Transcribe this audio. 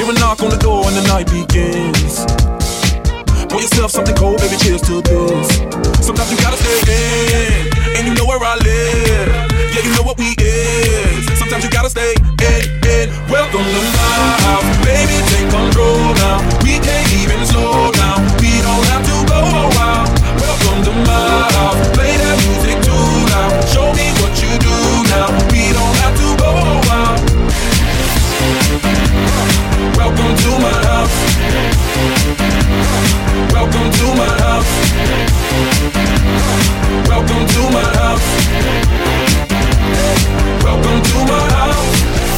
Hear a knock on the door and the night begins. Pour yourself something cold, baby, cheers to this. Sometimes you gotta stay in, and you know where I live. Yeah, you know what we is. Sometimes you gotta stay